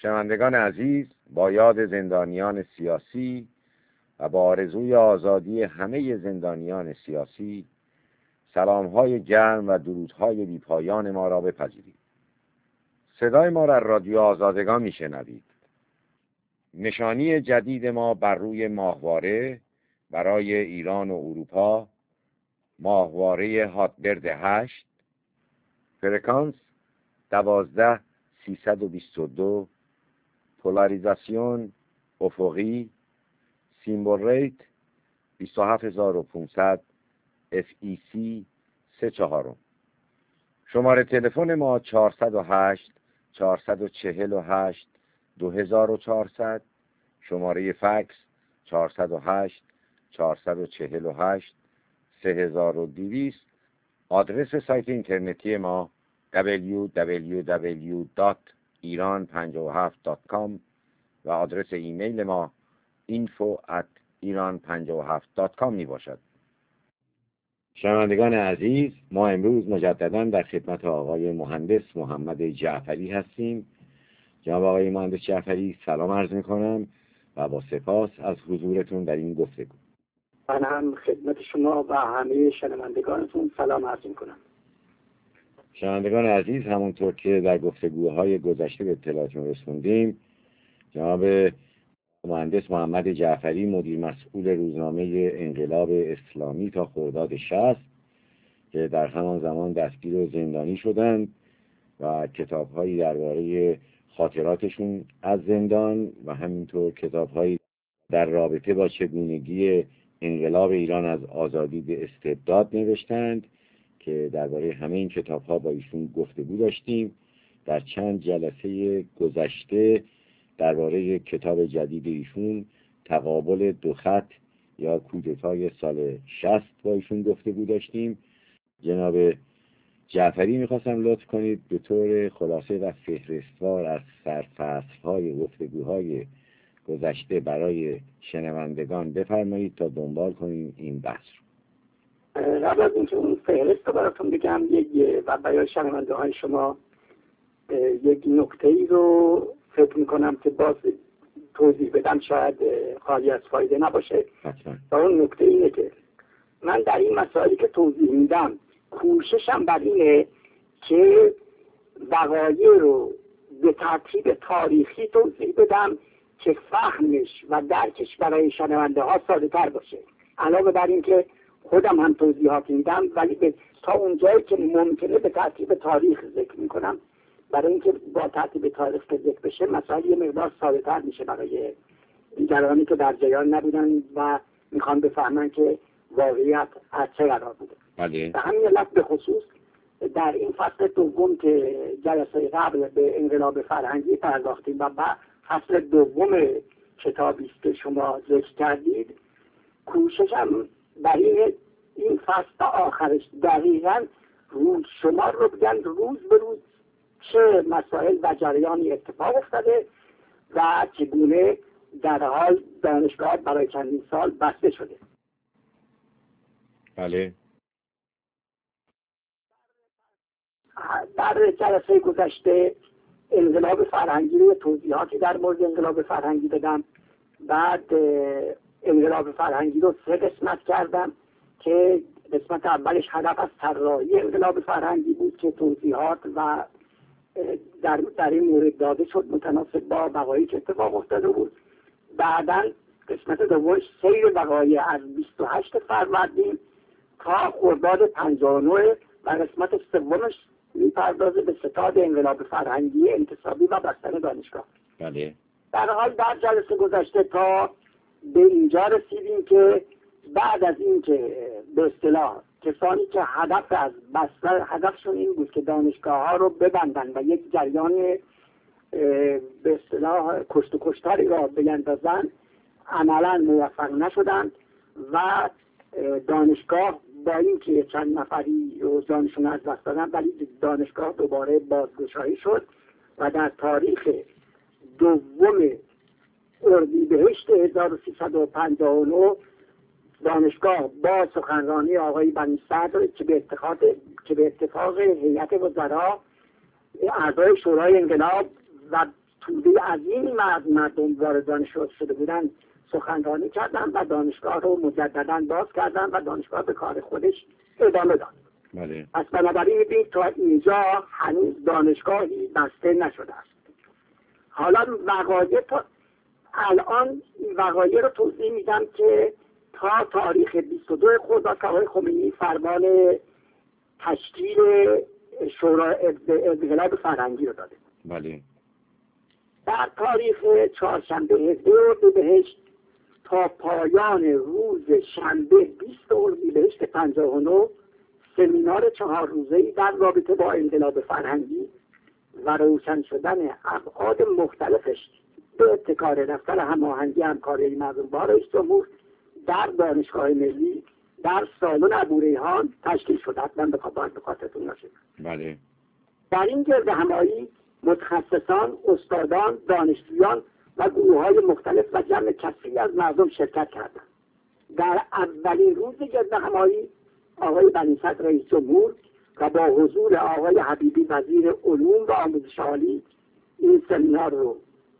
شنوندگان عزیز، با یاد زندانیان سیاسی و با آرزوی آزادی همه زندانیان سیاسی، سلام‌های گرم و درودهای بی‌پایان ما را بپذیرید. صدای ما را رادیو آزادگان میشنوید. نشانی جدید ما بر روی ماهواره برای ایران و اروپا، ماهواره هاتبرد 8، فرکانس 12322، پولاریزاسیون افقی، سیمبل ریت 27500، FEC 34. شماره تلفن ما 408 448 2400، شماره فکس 408 448 3200. آدرس سایت اینترنتی ما www.iran57.com و آدرس ایمیل ما info@iran57.com می باشد. شنوندگان عزیز، ما امروز مجددا در خدمت آقای مهندس محمد جعفری هستیم. جناب آقای مهندس جعفری، سلام عرض می کنم و با سپاس از حضورتون در این گفتگو. من هم خدمت شما و همه شنوندگانتون سلام عرض می کنم. شنوندگان عزیز، همونطور که در گفتگوهای گذشته به اطلاعاتون رسوندیم، جناب مهندس محمد جعفری مدیر مسئول روزنامه انقلاب اسلامی تا خرداد 60 که در همان زمان دستگیر و زندانی شدند و کتاب‌هایی درباره خاطراتشون از زندان و همینطور کتاب‌هایی در رابطه با چگونگی انقلاب ایران از آزادی به استبداد نوشتند که درباره همه این کتاب‌ها با ایشون گفتگو داشتیم. در چند جلسه گذشته درباره کتاب جدید ایشون، تقابل دو خط یا کودتای سال 60 با ایشون گفتگو داشتیم. جناب جعفری، میخواستم لطف کنید به طور خلاصه و فهرستوار از سرفصل‌های گفتگوهای گذشته برای شنوندگان بفرمایید تا دنبال کنیم این بحث رو. قبل از اینکه اون فهرست رو براتون بگم و برای شنونده‌های شما یک نکته‌ای رو فکر میکنم که باز توضیح بدم شاید خالی از فایده نباشه. و اون نکته اینه که من در این مسائلی که توضیح میدم کوششم بر اینه که وقایع رو به ترتیب تاریخی توضیح بدم که فهمش و درکش برای شنونده ها ساده تر باشه. علاوه بر این که خودم هم توضیحات میدم، ولی تا اونجایی که ممکنه به ترتیب تاریخ ذکر میکنم، برای اینکه با ترتیب تاریخ که ذکر بشه مسائل یه مقدار ساده تر میشه برای دیگرانی که در جریان نبودن و میخوان بفهمن که واقعیت از چه قرار بوده. به همین علت به خصوص در این فصل دوم که جلسه قبل به انقلاب فرهنگی پرداختیم و بعد فصل دوم کتابی است که شما ذکر کردید، کوششم بر این فصل تا آخرش دقیقاً روز شمار رو بگن، روز به روز چه مسائل و جریانی اتفاق افتاده و چگونه در حال دانشگاه برای چندین سال بسته شده. بله. در جلسه گذشته انقلاب فرهنگی رو توضیحاتی در مورد انقلاب فرهنگی دادم. بعد انقلاب فرهنگی رو 3 قسمت کردم که قسمت اولش هدف از طراحی انقلاب فرهنگی بود که توضیحات و در این مورد داده شد متناسب با وقایعی که اتفاق افتاده بود. بعداً قسمت دومش سیر وقایع از 28 فروردین تا خرداد 59 و قسمت سومش میپردازه به ستاد انقلاب فرهنگی انتصابی و بستن دانشگاه. بله. در حال در جلسه گذشته تا به اینجا رسیدیم که بعد از این که به اصطلاح کسانی که هدفشون این بود که دانشگاه ها رو ببندن و یک جریان به اصطلاح کشت و کشتاری را بیندازن، عملا موفق نشدند و دانشگاه با این که چند نفری روزانشون از دست دادن، ولی دانشگاه دوباره بازگشایی شد و در تاریخ 2 اردیبهشت 1359 دانشگاه با سخنرانی آقای بنی صدر که به اتفاق هیئت وزرا اعضای شورای انقلاب و توده عظیمی از مردم وارد دانشگاه شده بودن سخنرانی کردن و دانشگاه رو مجددا باز کردن و دانشگاه به کار خودش ادامه داد. بله. پس بنابراین می‌بینید تا اینجا هنوز دانشگاهی بسته نشده است. حالا الان وقایع رو توضیح میدم که تا تاریخ 22 خرداد که آقای خمینی فرمان تشکیل شورای انقلاب فرهنگی رو داده. بله. در تاریخ چهارشنبه 17 اردیبهشت تا پایان روز شنبه 20 اردیبهشت 59 سمینار 4 روزه‌ای در رابطه با انقلاب فرهنگی و روشن شدن ابعاد مختلفش به ابتکار دفتر هماهنگی همکاری مردم با رئیس جمهور در دانشگاه ملی در سالن ابوریحان تشکیل شد. حتما به خاطرتون باشه. بله. در این گرد همایی متخصصان، استادان، دانشجویان و گروه‌های مختلف و جمع کثیری از مردم شرکت کردند. در اولین روز گرد همایی آقای بنی صدر رئیس جمهور و با حضور آقای حبیبی وزیر علوم و آموزش عالی این سمینار رو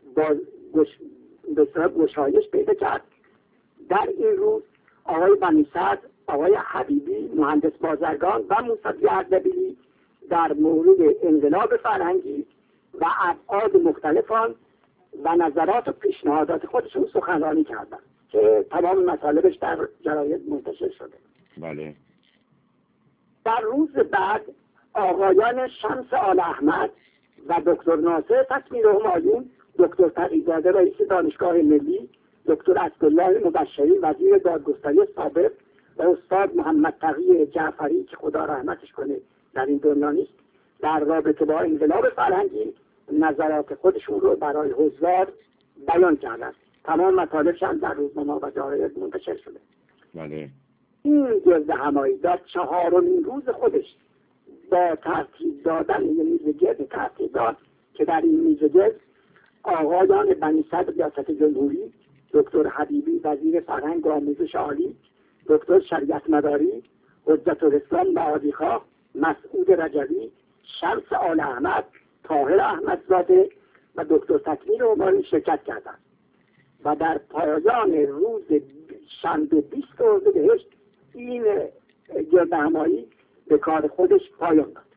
به صورت گشایش پیدا کرد. در این روز آقای بنی صدر، آقای حبیبی، مهندس بازرگان و موسوی اردبیلی در مورد انقلاب فرهنگی و ابعاد مختلف آن و نظرات و پیشنهادات خودشون سخنرانی کردند که تمام مطالبش در جراید منتشر شده. بله. در روز بعد آقایان شمس آل احمد و دکتر ناصر تصمیر همایون، دکتر تقی‌زاده رئیس دانشگاه ملی، دکتر اسدالله مبشری وزیر دادگستری سابق و استاد محمد تقی جعفری که خدا رحمتش کنه در این دنیا نیست، در رابطه با انقلاب فرهنگی نظرات خودشون رو برای حضار بیان کردند. تمام مطالبش هم در روزنامه و جراید منتشر شده. بله. این گرد همایی در 4مین روز خودش با ترتیب دادن یه میز گرد ترتیب داد که در این میز گرد آقایان بنی صدر ریاست جمهوری، دکتر حبیبی وزیر فرهنگ و آموزش عالی، دکتر شریعت مداری، حجت الاسلام بهادیخواه، مسعود رجبی، شمس آل احمد، طاهر احمدزاده و دکتر تکمیل عمری شرکت کردند و در پایان روز شنبه 20 اردیبهشت این گرد همایی به کار خودش پایان داد.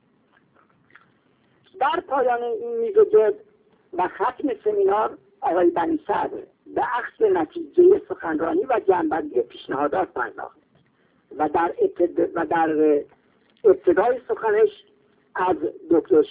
در پایان این میز گرد و ختم سمینار آقای بنی صدر به اخذ نتیجه سخنرانی و جمع‌بندی پیشنهادات پرداخت و در ابتدای سخنش از دکتر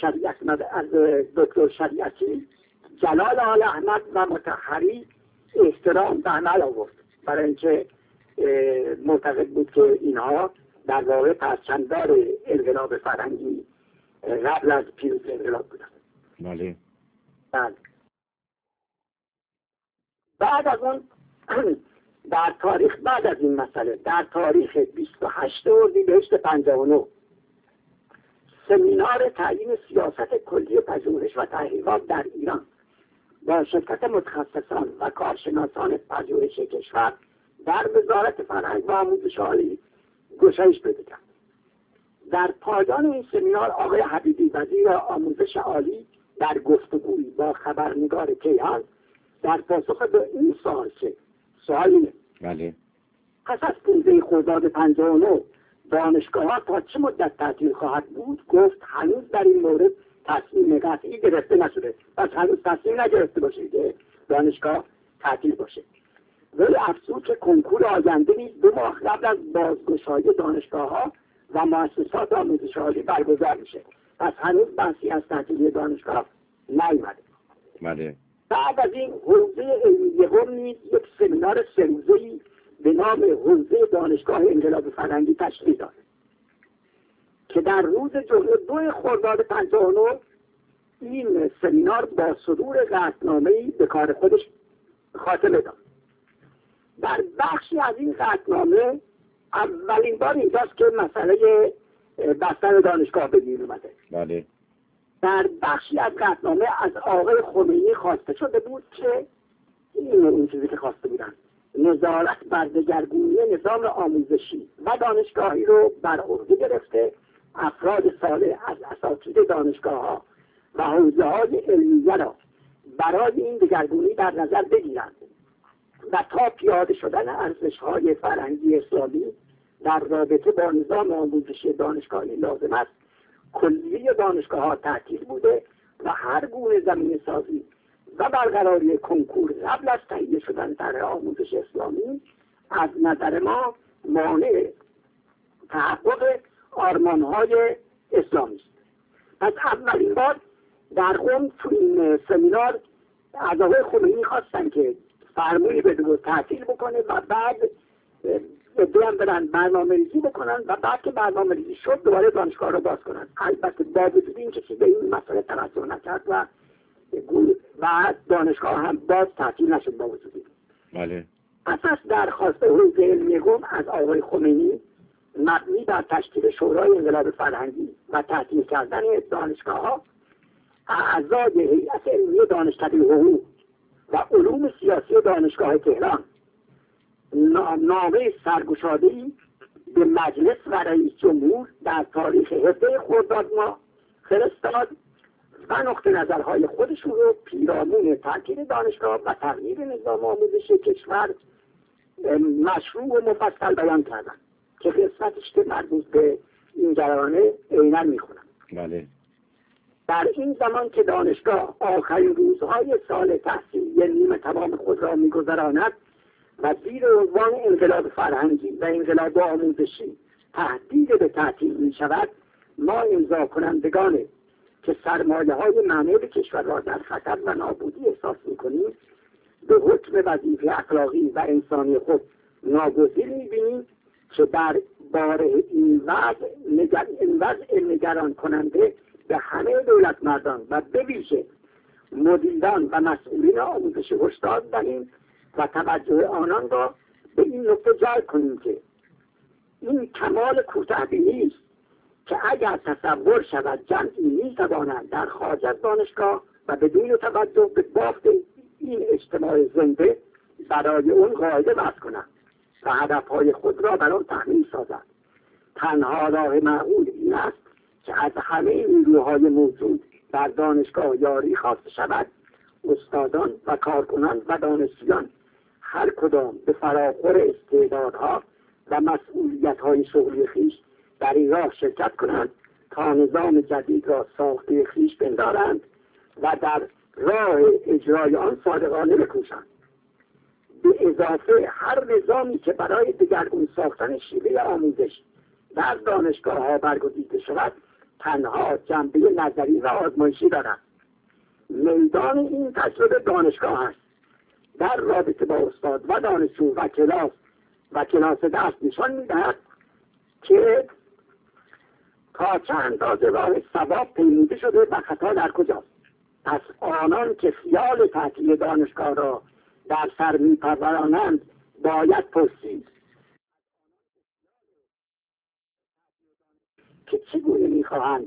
شریعتی، جلال آل احمد و مطهری احترام به عمل آورد، برای اینکه معتقد بود که اینها در واقع پرچمدار انقلاب فرهنگی قبل از پیروزی انقلاب بودند. بله. بعد از اون بعد از این مسئله در تاریخ 28 اردیبهشت 59 سمینار تعیین سیاست کلی پژوهش و تحقیقات در ایران با شرکت متخصصان و کارشناسان پژوهش کشور در وزارت فرهنگ و آموزش عالی گشایش پیدا کرد. در پایان این سمینار آقای حبیبی وزیر آموزش عالی در گفتگویی با خبرنگار کیهان در پاسخ به این سوال که سوالی بله. پس از 15 خرداد 59 دانشگاه‌ها تا چه مدت تعطیل خواهد بود، گفت هنوز در این مورد تصمیم قطعی گرفته نشده. پس هنوز تصمیم نگرفته باشه که دانشگاه تعطیل باشه. ولی افزود که کنکور آینده نیز 2 ماه قبل از بازگشایی دانشگاه‌ها و مؤسسات آموزش عالی برگزار میشه. پس هنوز بحثی از تعطیلی دانشگاه نیامده. بله. بعد از این حوزه علمی قم نیز یک سمینار 3 روزه‌ای به نام حوزه دانشگاه انقلاب فرهنگی تشکیل داد که در روز جمعه 2 خرداد 59 این سمینار با صدور قطعنامه‌ای به کار خودش خاتمه داد. در بخشی از این قطعنامه اولین بار اینجاست که مسئله بستن دانشگاه به گیر اومده. بله. در بخشی از قطعنامه از آقای خمینی خواسته شده بود که این چیزی که خواسته بودن نظارت بر دگرگونی نظام آموزشی و دانشگاهی رو بر عهده گرفته افراد صالح از اساتید دانشگاه‌ها و حوزه‌های علمیه را برای این دگرگونی در نظر بگیرند و تا پیاده شدن ارزش‌های فرهنگی اسلامی در رابطه با نظام آموزشی دانشگاهی لازم است، کلیه دانشگاه‌ها تعطیل بوده و هر گونه زمینه‌سازی و برقراری کنکور قبل از تهیه شدن طرح آموزش اسلامی از نظر ما مانع تحقق آرمان‌های اسلامی است. پس اولین بار در قم تو این سمینار اعضای خمینی خواستن که فرمولی بده و تعطیل بکنه و بعد هم برن برنامه ریزی بکنن و بعد که برنامه ریزی شد دوباره دانشگاه رو باز کنن. البته با وجود این کسی به این مسئله توجه نکرد و دانشگاه هم باز تعطیل نشد با وجود این. بله. پس از درخواست حوزه علمی قم از آقای خمینی مبنی بر تشکیل شورای انقلاب فرهنگی و تعطیل کردن دانشگاه‌ها، اعضای هیئت علمی دانشکده حقوق و علوم سیاسی دانشگاه تهران نامه سرگشاده‌ای به مجلس و رئیس جمهور در تاریخ 17 خرداد ماه فرستاد و نقطه نظرهای خودشون رو پیرامون تعطیل دانشگاه و تغییر نظام آموزشی کشور مشروع و مفصل بیان کردن که قسمتش که مربوط به این جریانه عیناً میخونم. بله. در این زمان که دانشگاه آخرین روزهای سال تحصیلی نیمه تمام خود را میگذراند و زیر عنوان انقلاب فرهنگی و انقلاب آموزشی تهدید به تعطیل می شود، ما امضا کنندگان که سرمایه های معنی کشور را در خطر و نابودی احساس می کنیم به حکم وظیفه اخلاقی و انسانی خود ناگزیر می بینیم که در باره این وضع نگران کننده به همه دولت مردان و به ویژه مدیران و مسئولین آموزش هشدار دهیم و توجه آنان را به این نکته جلب کنیم که این کمال کوتاه‌بینی است که اگر تصور شود جمعی می‌توانند در خارج از دانشگاه و بدون توجه به بافت این اجتماع زنده برای اون قاعده وضع کنند و هدفهای خود را بر آن تحمیل سازند. تنها راه معقول این است که از همه نیروهای موجود در دانشگاه یاری خواسته شود، استادان و کارکنان و دانشجویان هر کدام به فراخور استعدادها و مسئولیت‌های شغلی خویش در این راه شرکت کنند تا نظام جدید را ساخته خویش پندارند و در راه اجرای آن صادقانه بکوشند. به اضافه هر نظامی که برای دگرگون ساختن شیوه آموزش در دانشگاه‌ها برگزیده شود تنها جنبه نظری و آزمایشی دارد. میدان این تجربه دانشگاه است. در رابطه با استاد و دانشجو و کلاس درس نشان می‌دهد که تا چه اندازه راه ثواب پیموده شده و خطا در کجاست. پس آنان که خیال تعطیل دانشگاه را در سر می‌پرورانند باید پرسید که چگونه می‌خواهند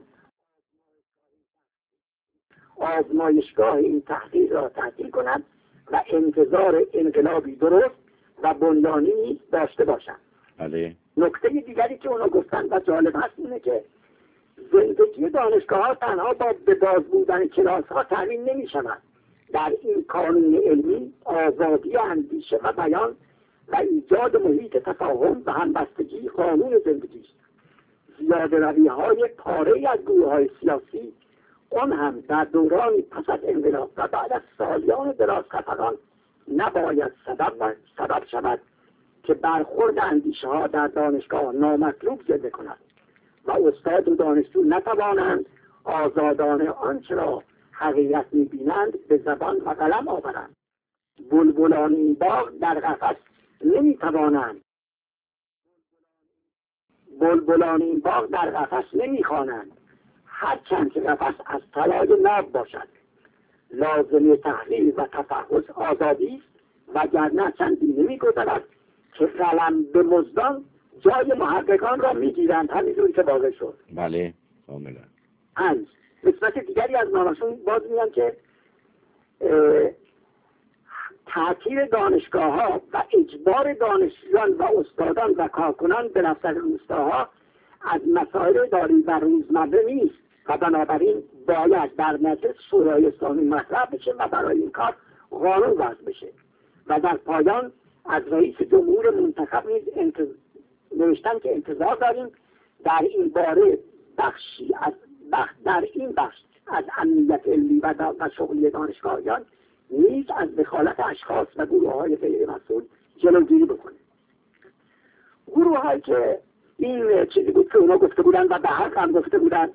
آزمایشگاه این تحقیق را تعطیل کنند و انتظار انقلابی درست و بنیانی داشته باشند. بله. نکته دیگری که اونا گفتن و جالب هست اینه که زندگی دانشگاه ها تنها با به باز بودن کلاس ها تامین نمی شود. در این قانون علمی آزادی اندیشه و بیان و ایجاد محیط تفاهم و همبستگی قانون زندگی است. زیاده روی های پاره از گروه های سیاسی اون هم در دوران پس از انقلاب و بعد از سالیان دراز خفقان نباید سبب شود که برخورد اندیشه ها در دانشگاه نامطلوب زنده کند و استاد و دانشجو نتوانند آزادانه آنچه را حقیقت می‌بینند به زبان و قلم آورند. بلبلان این باغ در قفس نمی‌توانند بلبلان این باغ در قفس نمی‌خوانند هرچند که قفس از طلای ناب باشد. لازمه تحلیل و تفحص آزادی است وگرنه چندی نمی‌گذرد که قلم به مزدان جای محققان را میگیرند، همینجوری که واضح شد. بله کاملا. قسمت دیگری از نامشون باز میگن که تعطیل دانشگاه ها و اجبار دانشجویان و استادان و کارکنان به رفتن روستاها از مسائل داری و روزمره نیست و بنابراین باید در مجلس شورای اسلامی مطرح بشه و برای این کار قانون وضع بشه و در پایان از رئیس جمهور منتخب نیز نوشتن که انتظار داریم در این باره در این بخش از امنیت علمی و شغلی دانشگاهیان نیز از دخالت اشخاص و گروه‌های غیر مسئول جلوگیری بکنه. گروه‌هایی که این چیزی بود که اونا گفته بودن و به حق هم گفته بودن،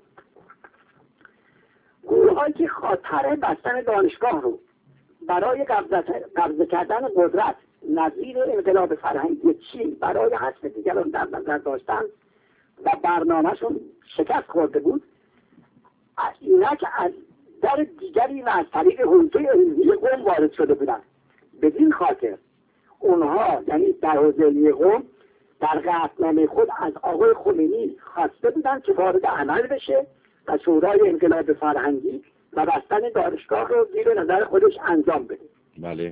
گروه‌هایی که خاطر بستن دانشگاه رو برای قبضه کردن قدرت نظیر انقلاب فرهنگی چین برای حذف دیگران در نظر داشتن و برنامهشون شکست خورده بود، اینک از در دیگری و از طریق حوزه علمی قم وارد شده بودند. بدین خاطر اونها یعنی در حوزه علمی قم در قطعنامه خود از آقای خمینی خواسته بودند که وارد عمل بشه و شورای انقلاب فرهنگی و بستن دانشگاه رو زیر نظر خودش انجام بده. بله.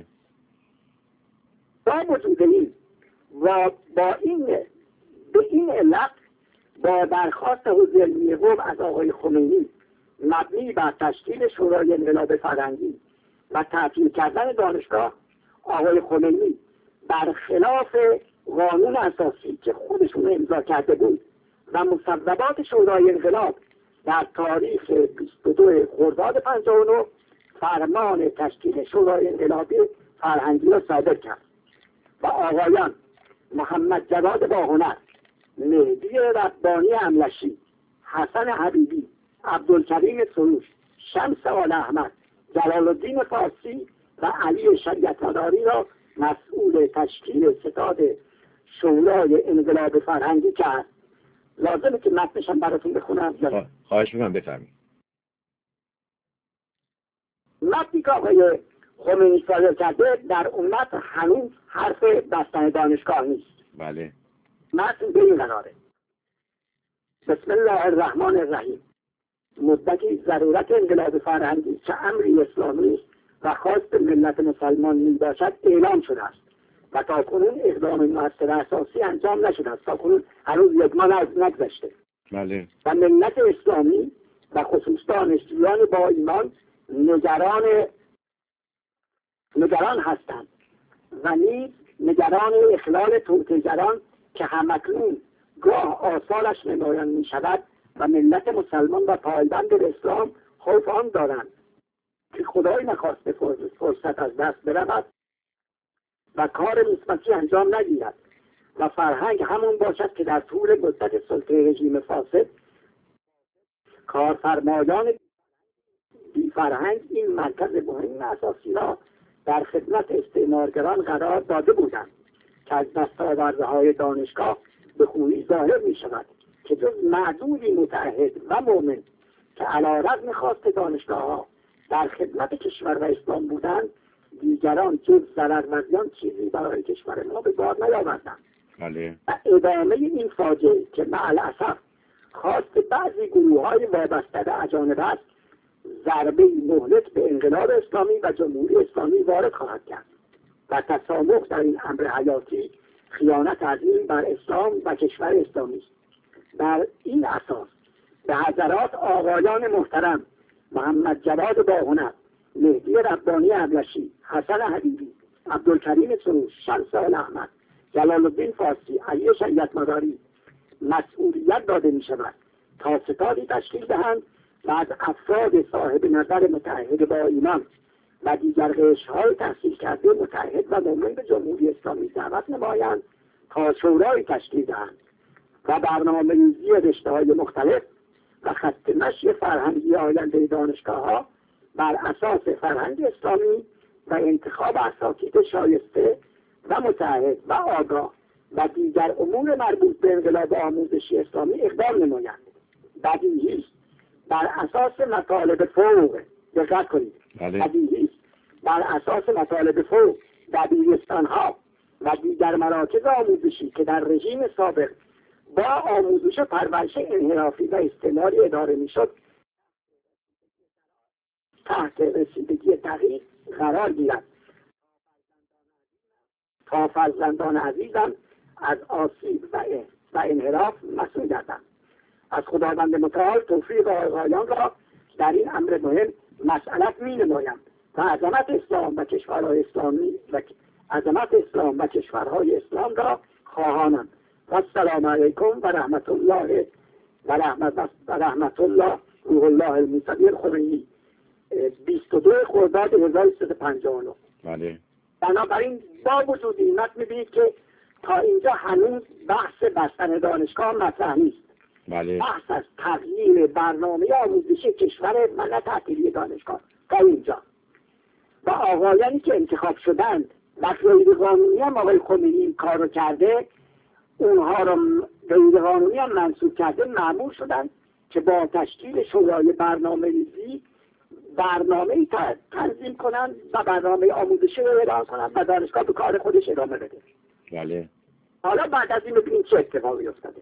با وجود این و به این علت با درخواست حوزه علمی قم از آقای خمینی مبنی بر تشکیل شورای انقلاب فرهنگی و تعطیل کردن دانشگاه، آقای خمینی برخلاف قانون اساسی که خودشون امضا کرده بود و مصوبات شورای انقلاب در تاریخ 22 خرداد 59 فرمان تشکیل شورای انقلابی فرهنگی را صادر کرد و آقایان محمد جواد باهنر، مهدی ربانی املشی، حسن حبیبی، عبدالکریم سروش، شمس آل احمد، جلال الدین فارسی و علی شریعت مداری را مسئول تشکیل ستاد شورای انقلاب فرهنگی کرد. لازمه که متنشم براتون بخونم. خواهش میکنم بفرمایید. متنی که آقای خمینی صادر کرده در اون متن هنوز حرف بستن دانشگاه نیست. بله. متن به این قراره: بسم الله الرحمن الرحیم. مدتی ضرورت انقلاب فرهنگی که امری اسلامی است و خواست ملت مسلمان می باشد اعلام شده است و تاکنون اقدام مؤثر اساسی انجام نشده است. تاکنون هنوز یک ماه نگذشته. بله. و ملت اسلامی و خصوص دانشجویان با ایمان نگران هستند و نیز نگران اخلال توطئه‌گران که همکنون گاه آثارش نمایان می شود و ملت مسلمان و پایبند به اسلام خوف آن دارند که خدای نخواسته فرصت از دست برود و کار مثبتی انجام نگیرد و فرهنگ همون باشد که در طول مدت سلطه رژیم فاسد کارفرمایان بی فرهنگ این مرکز مهم اساسی را در خدمت استعمارگران قرار داده بودند که از دستاوردهای دانشگاه به خوبی ظاهر می شود که جز معدودی متعهد و مؤمن که علی رغم خواست دانشگاه‌ها در خدمت کشور و اسلام بودند، دیگران جز ضرر و زیان چیزی برای کشور ما به بار نیاوردند. بله. و ادامه این فاجعه که مع الاسف خواست بعضی گروه‌های وابسته به اجانب است، ضربه مهلک به انقلاب اسلامی و جمهوری اسلامی وارد خواهد کرد و تسامح در این امر حیاتی خیانت عظیم بر اسلام و کشور اسلامی است. بر این اساس به حضرات آقایان محترم محمد جواد باهنر، مهدی ربانی املشی، حسن حبیبی، عبدالکریم سروش، شمس آل احمد، جلال الدین فارسی، علی شریعت مداری مسئولیت داده می شود تا ستادی تشکیل دهند و از افراد صاحب نظر متعهد با ایمان و دیگر قشرهای تحصیل کرده متعهد و مؤمن به جمهوری اسلامی دعوت نمایند تا شورای تشکیل دهند و برنامه‌ریزی رشته‌های مختلف و خط مشی فرهنگی آینده دانشگاه‌ها بر اساس فرهنگ اسلامی و انتخاب اساتید شایسته و متعهد و آگاه و دیگر امور مربوط به انقلاب آموزشی اسلامی اقدام نمایند. بدیهی است بر اساس مطالب فوق، دقت کنید، بدیهی است بر اساس مطالب فوق دبیرستان‌ها و دیگر مراکز آموزشی که در رژیم سابق با آموزش و پرورش انحرافی و استعماری اداره میشد تحت رسیدگی دقیق قرار گیرد تا فرزندان عزیزم از آسیب و انحراف مسئول گردند. از خداوند متعال توفیق آقایان را در این امر مهم مسئلت می نمایم و عظمت اسلام و کشورهای اسلامی و عظمت اسلام و کشورهای اسلام را خواهانم. و السلام علیکم و رحمت الله و رحمت الله روح الله المصطفی خمینی. 22 خرداد 1359. بله. بنابراین با وجود این می‌بینید که تا اینجا هنوز بحث بستن دانشگاه مطرح نیست. بله. بحث از تغییر برنامه آموزشی کشور و نه تعطیلی دانشگاه تا اینجا. و آقایانی که انتخاب شدند و غیر قانونی هم آقای خمینی این کار رو کرده، اونها رو غیر قانونی هم منصوب کرده، مأمور شدند که با تشکیل شورای برنامه‌ریزی برنامه‌ای تنظیم کنند و برنامه آموزشی رو اعلام کنند و دانشگاه به کار خودش ادامه بده. بله. حالا بعد از این ببینید چه اتفاقی افتاده.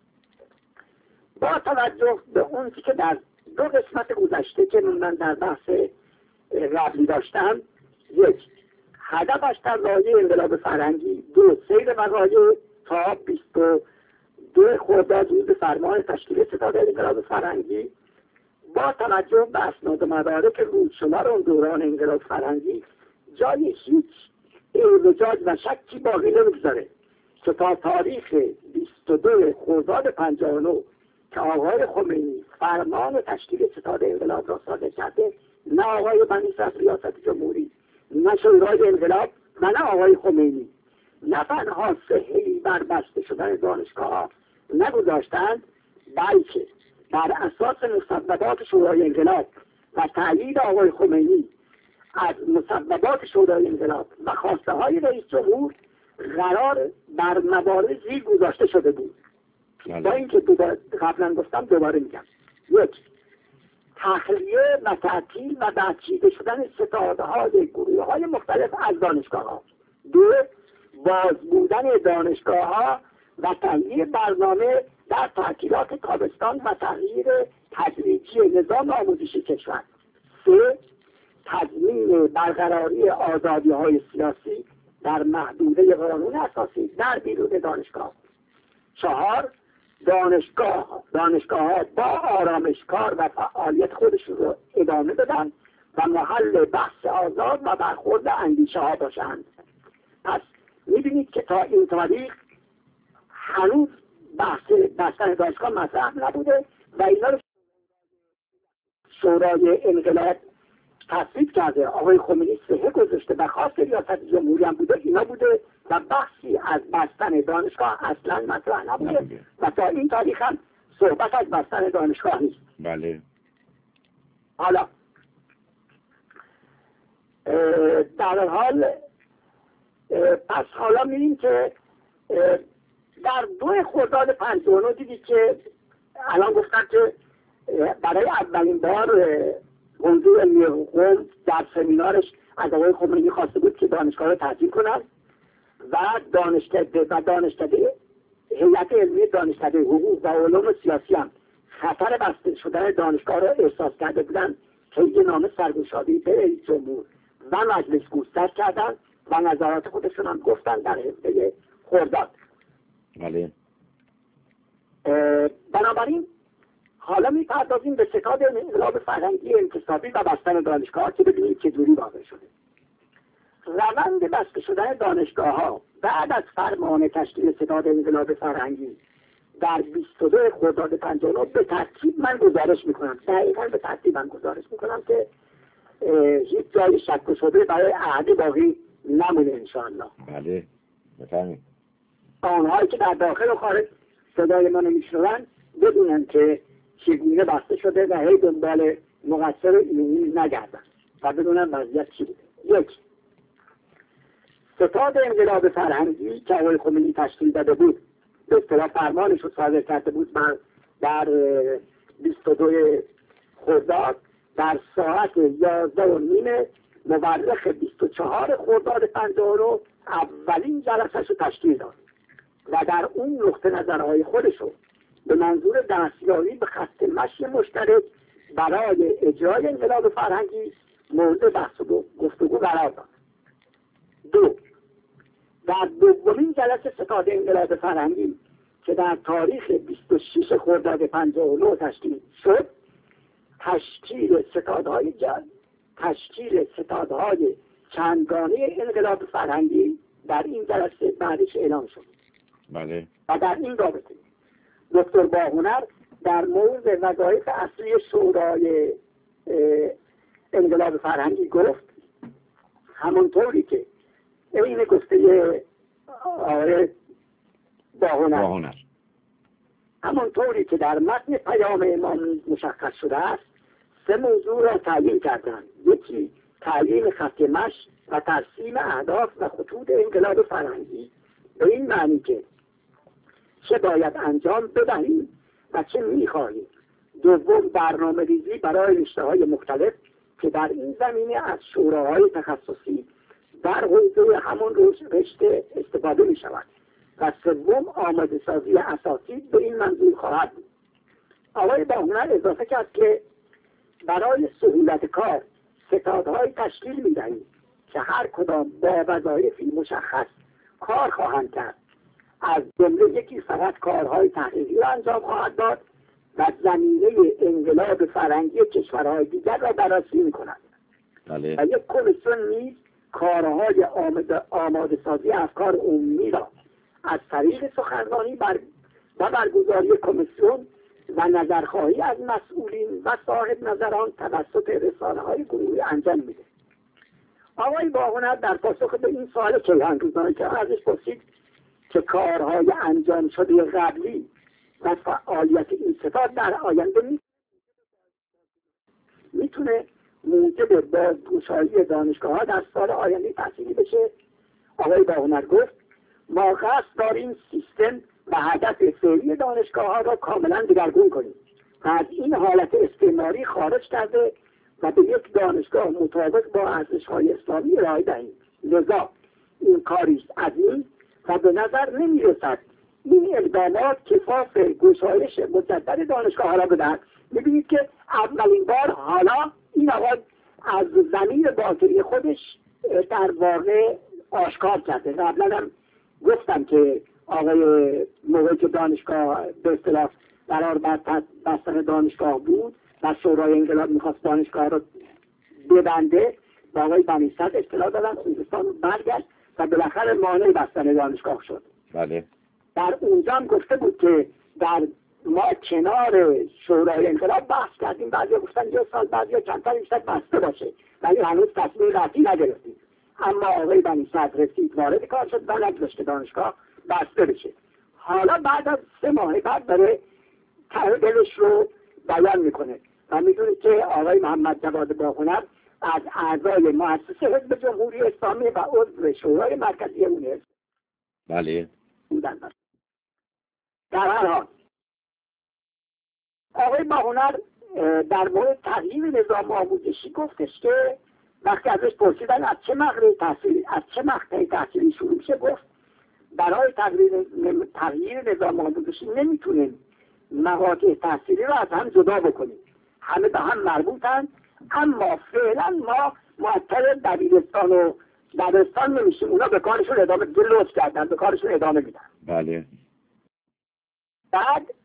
با توجه به اون که در 2 قسمت گذشته که من در بحث قبلی داشتم، 1 هدفش در لایحه انقلاب فرهنگی، 2 سیر وقایع تا 22 خرداد روز فرمان تشکیل ستاد انقلاب فرهنگی، با توجه به اسناد و مدارک روزشمار اون دوران انقلاب فرهنگی جای هیچ اعوجاج و شکی باقی نمیگذاره که تا تاریخ 22 خرداد 59 که آقای خمینی فرمان تشکیل ستاد انقلاب را صادر کرده، نه آقای بنی صدر ریاست جمهوری، نه شورای انقلاب و نه آقای خمینی، نه تنها صحه‌ای بر بسته شدن دانشگاه نگذاشتند، بلکه بر اساس مصوبات شورای انقلاب و تأیید آقای خمینی از مصوبات شورای انقلاب و خواسته های رئیس جمهور قرار بر موارد زیر گذاشته شده بود. با اینکه قبلا گفتم دوباره میگم: 1 تخلیه و تعطیل و بچیده شدن ستادهای گروه های مختلف از دانشگاه ها. 2 باز بودن دانشگاه ها و تغییر برنامه در تعطیلات تابستان و تغییر تدریجی نظام آموزشی کشور. 3 تضمین برقراری آزادی های سیاسی در محدوده قانون اساسی در بیرون دانشگاه. 4 دانشگاه ها با آرامشکار و فعالیت خودشون رو ادامه بدن و محل بحث آزاد و برخورد اندیشه ها باشند. پس میبینید که تا این تاریخ هنوز بحث بستن دانشگاه مطرح نبوده و اینا رو شورای انقلاب تصویب کرده. آقای خمینی صحه گذاشته و خواست ریاست جمهوری هم بوده، اینا بوده و بحثی از بستن دانشگاه اصلا مطرح نبوده و تا این تاریخ هم صحبت از بستن دانشگاه نیست. بله. حالا در حال پس حالا می‌بینیم که در 2 خرداد 59 دیدید که الان گفتن که برای اولین بار حضور علمی قوم در سمینارش از آقای خمینی خواسته بود که دانشگاه رو تعطیل کنند و دانشکده هیئت علمی دانشکده حقوق و علوم سیاسی هم خطر بسته شدن دانشگاه را احساس کرده بودند که یه نامه سرگشاده‌ای به رئیس جمهور و مجلس گسترد کردند و نظرات خودشون هم گفتن در 17 خرداد. بله. بنابراین حالا میپردازیم به ستاد انقلاب فرهنگی انتصابی و بستن دانشگاه که ببینید چه جوری واقع شده. روند بسته شدن دانشگاه ها بعد از فرمان تشکیل ستاد انقلاب فرهنگی در 22 خرداد 59 به ترتیب من گزارش میکنم، دقیقاً به ترتیب من گزارش میکنم که هیچ جای شک و شبهه برای احد باقی نمونه انشاءالله. بله. بفرمایید. آنهایی که در داخل و خارج صدای منو میشنون بدونن که چگونه بسته شده و هی دنبال مقصر اینی نگردن و بدونن وضعیت چی بوده. 1 ستاد انقلاب فرهنگی که آقای خمینی تشکیل داده بود، به اصطلاح فرمانش رو صادر کرده بود در 22 خرداد در ساعت 11:30 مورخ 24 خرداد 59 اولین جلسه‌اش رو تشکیل داد و در اون نقطه نظرهای خودش رو به منظور دستیابی به خط مشی مشترک برای اجرای انقلاب فرهنگی مورد بحث و گفتگو قرار داد. 2 در دومین جلسه ستاد انقلاب فرهنگی که در تاریخ 26 خرداد 59 تشکیل شد، تشکیل ستادهای چندگانه انقلاب فرهنگی در این جلسه بعدش اعلام شد. بله. و در این رابطه دکتر باهنر در مورد وظایف اصلی شورای انقلاب فرهنگی گفت، همونطوری که این گفته آقای باهنر همونطوری که در متن پیام امام مشخص شده است، 3 موضوع را تعیین کردند. یکی تعیین خط مشی و ترسیم اهداف و خطوط انقلاب فرهنگی به این معنی که چه باید انجام بدهیم و چه می‌خواهیم. دوم برنامه ریزی برای رشته‌های مختلف که در این زمینه از شوراهای تخصصی در حوزه همون رشته استفاده می‌شود. و سوم آماده سازی اساسی به این منظور خواهد بود. آقای باهنر اضافه کرد که برای سهولت کار ستادهای تشکیل می‌دهیم که هر کدام با وظایفی مشخص کار خواهند کرد. از جمله یکی فقط کارهای تحقیقی را انجام خواهد داد و زمینه انقلاب فرهنگی کشورهای دیگر را بررسی می‌کند. بله. و یک کمیسیون نیز کارهای آماده سازی افکار عمومی را از طریق سخنرانی و برگزاری کمیسیون و نظرخواهی از مسئولین و صاحب نظران توسط رسانه‌های گروهی انجام میده. آقای باهنر در پاسخ به این سوال کیهان روزنامه که ازش پرسید که کارهای انجام شده قبلی و فعالیت این ستاد در آینده میتونه موجب بازگشایی دانشگاه‌ها در سال آینده تحصیلی بشه. آقای باهنر گفت ما قصد داریم سیستم و هدف فعلی دانشگاه‌ها را کاملا دگرگون کنیم و از این حالت استعماری خارج کرده و به یک دانشگاه مطابق با ارزش‌های اسلامی ارائه دهیم. لذا این کاری است عظیم و به نظر نمی‌رسد این اقدامات کفاف گشایش مجدد دانشگاه‌ها را بدهد. می‌بینید که اولین بار حالا این آقا از ضمیر باطنی خودش در واقع آشکار کرده. قبلا هم گفتم که آقای موقعی که دانشگاه به اصطلاح قرار بستن دانشگاه بود و شورای انقلاب میخواست دانشگاه رو ببنده، با آقای بنی صدر اطلاع دادن خوزستان برگشت و بالاخره مانع بستن دانشگاه شد. بله. در اونجا هم گفته بود که در ما کنار شورای انقلاب بحث کردیم، بعضی گفتن 1 سال، بعضی کمتر بیشتر بسته باشه، ولی هنوز تصمیم قطعی نگرفتیم. اما آقای بنی صدر رسید وارد کار شد و نگذاشت دانشگاه بسته بشه. حالا بعد از 3 ماه بعد داره ته دلش رو بیان میکنه و میدونید که آقای محمد جواد باهنر از اعضای مؤسسه حزب جمهوری اسلامی و عضو شورای مرکزی اون حزب بله بودن. در هر حال آقای باهنر در مورد تغییر نظام آموزشی گفتش که وقتی ازش پرسیدن از چه مقطع تحصیلی شروع میشه، گفت برای تغییر نظام آموزشی نمیتونیم مقاطع تحصیلی رو از هم جدا بکنیم، همه به هم مربوطن، اما فعلا ما معطل دبیرستان و دبستان نمیشیم، اونا به کارشون ادامه لطف کردن، به کارشون ادامه میدن. بله. بعد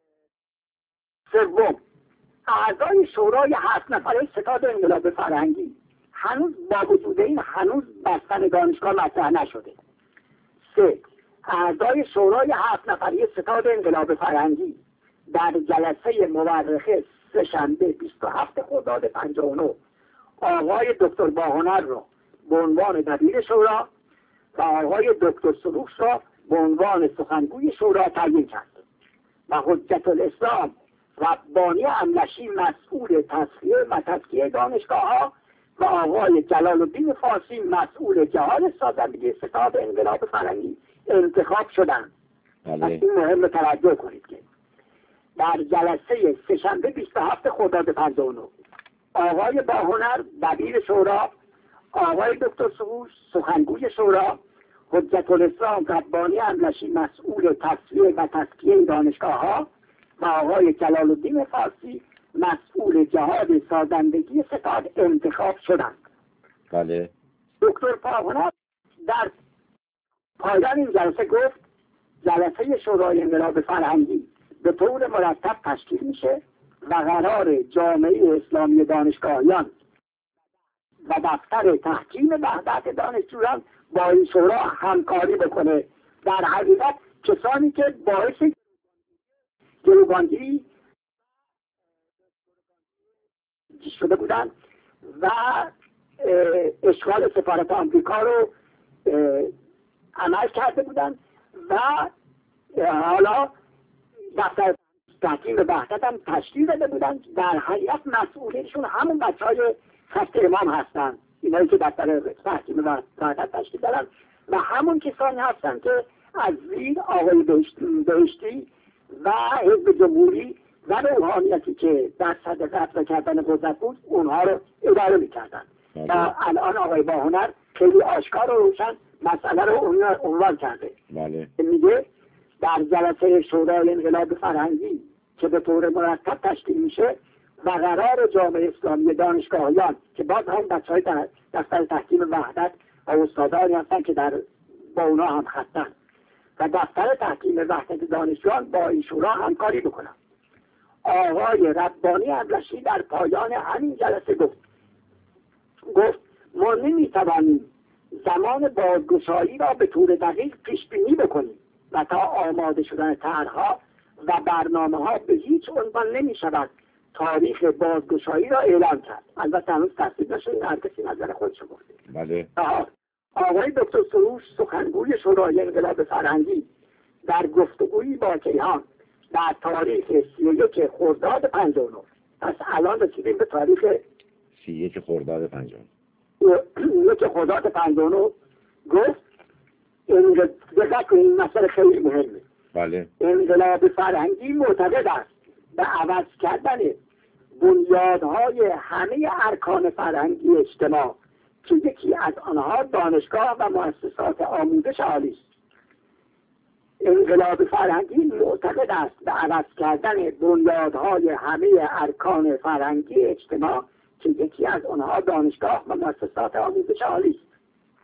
سوم، اعضای شورای 7 نفره ستاد انقلاب فرهنگی هنوز با وجود این هنوز بستن دانشگاه مطرح نشده. 3. اعضای شورای 7 نفره ستاد انقلاب فرهنگی در جلسه مورخه سه‌شنبه 27 خرداد 59 آقای دکتر باهنر را به عنوان دبیر شورا و آقای دکتر سروش را به عنوان سخنگوی شورا تعیین کرد و حجت الاسلام ربانی املشی مسئول تصفیه و تزکیه دانشگاه‌ها و آقای جلال الدین فارسی مسئول جهاد سازندگی ستاد انقلاب فرهنگی انتخاب شدند. بله. این مهم توجه کنید که در جلسه سه‌شنبه 27 خرداد 59 آقای باهنر دبیر شورا، آقای دکتر سروش سخنگوی شورا، حجت الاسلام ربانی املشی مسئول تصفیه و تزکیه دانشگاه‌ها و آقای جلال الدین فارسی مسئول جهاد سازندگی ستاد انتخاب شدند. بله. دکتر باهنر در پایان این جلسه گفت جلسه شورای انقلاب فرهنگی به طور مرتب تشکیل میشه و قرار جامعه اسلامی دانشگاهیان و دفتر تحکیم وحدت دانشجویان با این شورا همکاری بکنه. در حقیقت کسانی که باعث گروگانگیری شده بودن و اشغال سفارت آمریکا رو عمل کرده بودن و حالا دفتر تحکیم وحدت هم تشکیل داده بودن، در حقیقت مسئولینشون همون بچه‌های خط امام هستن، اینایی که دفتر تحکیم وحدت تشکیل دادن و همون کسانی هستن که از زیر آقای بهشتی و حزب جمهوری و روحانیتی که در صدر قبضه کردن قدرت بود اونها رو اداره میکردن و الان آقای باهنر خیلی آشکار و روشن مسئله رو عنوان کرده. بله. میگه در جلسه شورای انقلاب فرهنگی که به طور مرتب تشکیل میشه و قرار جامعه اسلامی دانشگاهیان که باز هم بچه‌های دفتر تحکیم وحدت و استادانی هستن که با اونا هم خطن و دفتر تحکیم وحدت دانشجویان با این شورا همکاری بکنن. آقای ربانی ابلشی در پایان همین جلسه گفت ما نمیتوانیم زمان بازگشایی را به طور دقیق پیش بینی بکنیم و تا آماده شدن طرح‌ها و برنامه‌ها به هیچ عنوان نمی‌شود تاریخ بازگشایی را اعلام کرد. البته هنوز تصدیق نشده، هر کسی نظر خودش گفته. بله. آقای دکتر سروش سخنگوی شورای انقلاب فرهنگی در گفتگویی با کیهان در تاریخ 31 خرداد 59، پس الان رسیدیم به تاریخ 31 خرداد 59 گفت دقت کنید، این مسئله خیلی مهمه. بله. انقلاب فرهنگی معتقد است به عوض کردن بنیادهای همه ارکان فرهنگی اجتماع که یکی از آنها دانشگاه و مؤسسات آموزش عالی است. انقلاب فرهنگی معتقد است به عوض کردن بنیادهای همه ارکان فرهنگی اجتماع که یکی از آنها دانشگاه و مؤسسات آموزش عالی است.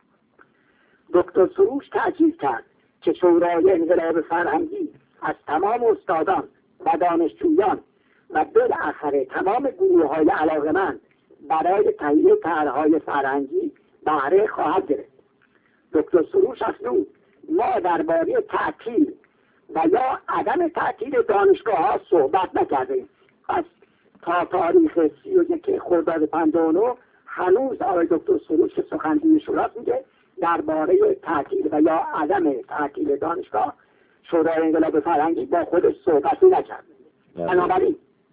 دکتر سروش تأکید کرد که شورای انقلاب فرهنگی از تمام استادان و دانشجویان و بالاخره تمام گروه‌های علاقه‌مند برای تهیه طرح‌های فرهنگی بهره خواهد گرفت. دکتر سروش افزود ما درباره تعطیل و یا عدم تعطیل دانشگاه‌ها صحبت نکردیم. پس تا تاریخ 31 خرداد 59 هنوز آقای دکتر سروش که سخنگوی شورا میگه درباره تعطیل و یا عدم تعطیل دانشگاه شورای انقلاب فرهنگی با خودش صحبتی نکرد. بنابراین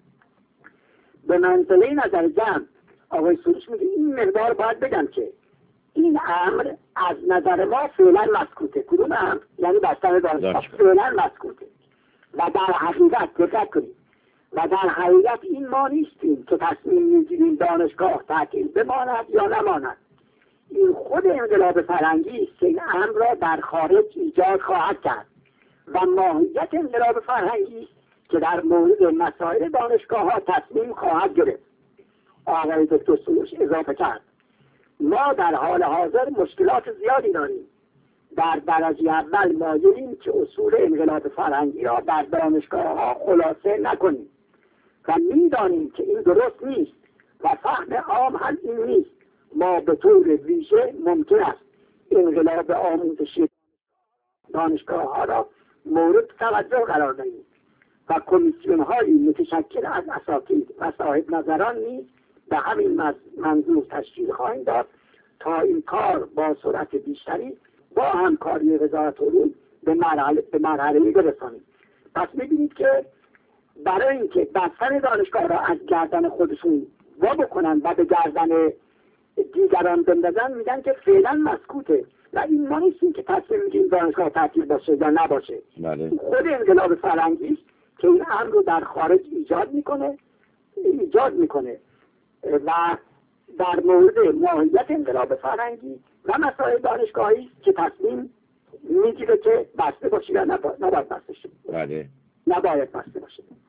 به منزله نظر جمع آقای سروش میگه این مقدار باید بگم که این امر از نظر ما فعلا مسکوته. کدوم امر؟ یعنی بستن دانشگاه فعلا مسکوته و در حقیقت دقت کنید و در حقیقت این ما نیستیم که تصمیم میگیریم دانشگاه تعطیل بماند یا نماند. این خود انقلاب فرهنگی است که این امر را در خارج ایجاد خواهد کرد و ماهیت انقلاب فرهنگی است که در مورد مسائل دانشگاه ها تصمیم خواهد گرفت. آقای دکتر سروش اضافه کرد ما در حال حاضر مشکلات زیادی داریم. در درجه اول مایلیم که اصول انقلاب فرهنگی را در دانشگاه ها خلاصه نکنیم و میدانیم که این درست نیست و فهم عام هم این نیست. ما به طور ویژه ممکن است انقلاب آموزشی دانشگاه ها را مورد توجه قرار دهیم و کمیسیون هایی متشکل از اساتید و صاحب نظران نیز به همین منظور تشکیل خواهیم داد تا این کار با سرعت بیشتری با همکاری وزارت علوم به مرحله‌ای برسانیم. پس می‌بینید که برای اینکه بستن دانشگاه را از گردن خودشون وا بکنن و به گردن دیگران بندازن میگن که فعلا مسکوته و این ما نیستیم که تصمیم میگیم دانشگاه تعطیل باشه یا نباشه. بله. خود انقلاب فرهنگی است که این امر رو در خارج ایجاد میکنه و در مورد ماهیت انقلاب فرهنگی و مسائل دانشگاهی است که تصمیم میگیره که بسته باشه یا نباید بسته شه. بله. نباید بسته باشه.